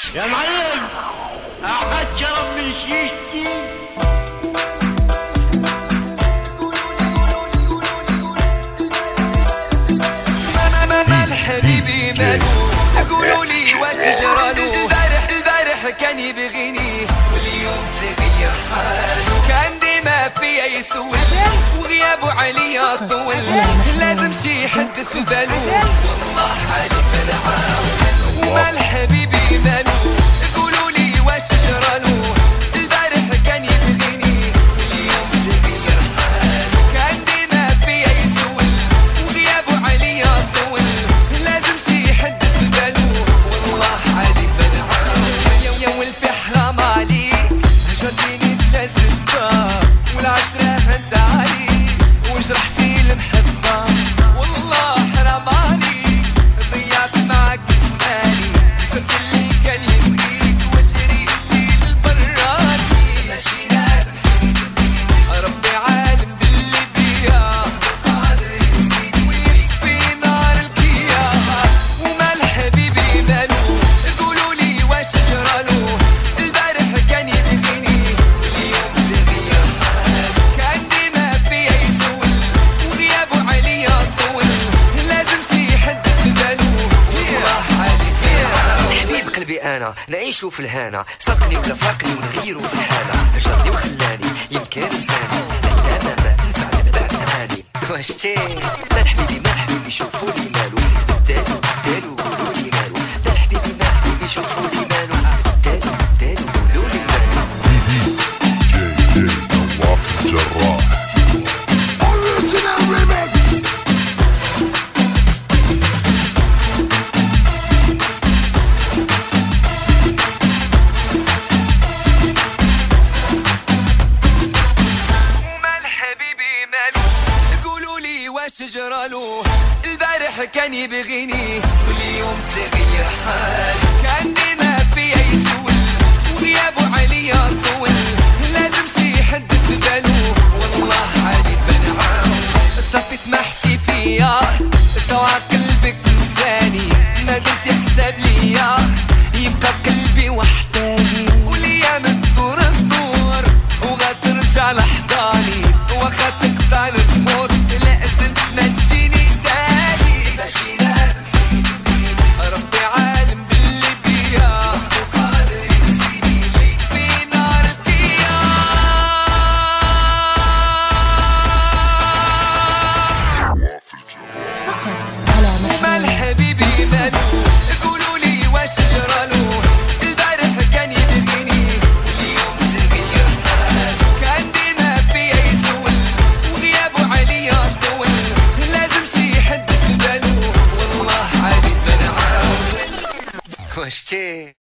يا معلم، أحد شرب من شيشتي. مال حبيبي مالو، قولوا لي واش جرالو. البارح كان يبغيني واليوم تغير حالو. كان ديما فيا يسول وغيابه عليا طول. لازم شي حد في بالو، والله حالي بنعاون. مال حبيبي مالو، قولوا لي واش جرالو. البارح كان يبغيني واليوم تغير حالو. كان ديما فيا يسول وغيابه عليا طول. لازم شي حد في بالو، والله حالي بنعاون. يا ولفي حرام عليك، هجرتيني بلا سبة والعشرة هنت عليك وجرحتي المحبة. والله حرام عليك، ضيعت معاك زماني. صرت اللي كان يبغيك وجريتي للبراني. ماشي لازم ربي عالم باللي بيا قادر يزيد ويكفي نار الكيا. ومال حبيبي مالو، قولوا لي واش جرالو. البارح كان يبغيني واليوم تغير حالو. كان ديما فيا يسول وغيابه عليا طول. لازم شي حد في بالو، والله حالي بنعاون. حبيب قلبي انا نعيشو في الهنا، صدقني ولا فارقني ونغيرو في الحالة. هجرني وخلاني يمكن انساني، لا ما نفع من بعد اماني. واشتي مال حبيبي شوفوا لي مالو. دالو قولوا لي مالو. مال حبيبي شوفوا لي مالو. دالو قولوا لي مالو. DJ نواف الجراح. Original remix. ومال حبيبي مالو، قولوا لي واش جرالو. البارح كان يبغيني واليوم تغير حالو. كان ديما فيا يسول وغيابه عليا طول. لازم شي حد في بالو، والله حالي بنعاون. صافي سمحتي فيا، توا قلبك نساني. ما درتي حساب ليا، يبقى قلبي وحداني. وليا من دور الدور وغترجع لحضاني. واخا تقطع الامور لازم ما تجيني تاني. ماشي لازم ربي عالم باللي بيا وقادر يزيدني ويكفي نار الكيا. ومال حبيبي مالو، قولوا لي واش جرالو. البارح كان يبغيني واليوم تغير حالو. كان ديما فيا يسول وغيابه عليا طول. لازم شي حد في بالو، والله حالي بنعاون. واشتي